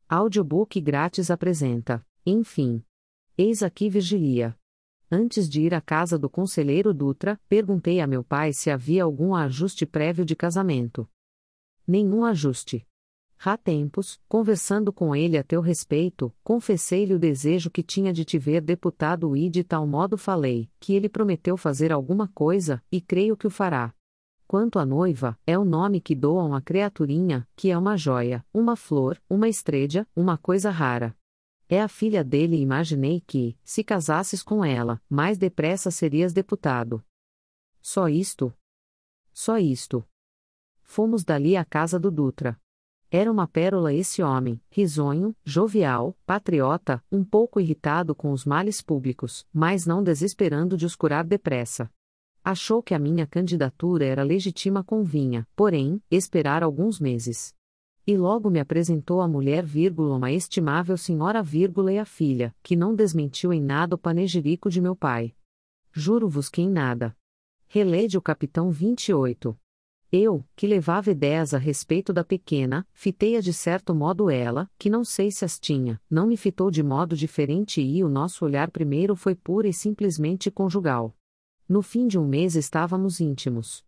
Audiobook grátis apresenta, enfim. Eis aqui Virgilia. Antes de ir à casa do conselheiro Dutra, perguntei a meu pai se havia algum ajuste prévio de casamento. Nenhum ajuste. Há tempos, conversando com ele a teu respeito, confessei-lhe o desejo que tinha de te ver deputado e de tal modo falei, que ele prometeu fazer alguma coisa, e creio que o fará. Quanto à noiva, é o nome que doam à criaturinha, que é uma joia, uma flor, uma estrela, uma coisa rara. É a filha dele e imaginei que, se casasses com ela, mais depressa serias deputado. Só isto? Só isto. Fomos dali à casa do Dutra. Era uma pérola esse homem, risonho, jovial, patriota, um pouco irritado com os males públicos, mas não desesperando de os curar depressa. Achou que a minha candidatura era legítima, convinha, porém, esperar alguns meses. E logo me apresentou a mulher, uma estimável senhora, e a filha, que não desmentiu em nada o panegírico de meu pai. Juro-vos que em nada. Relede o capitão 28. Eu, que levava ideias a respeito da pequena, fitei-a de certo modo ela, que não sei se as tinha, não me fitou de modo diferente e o nosso olhar primeiro foi pura e simplesmente conjugal. No fim de um mês estávamos íntimos.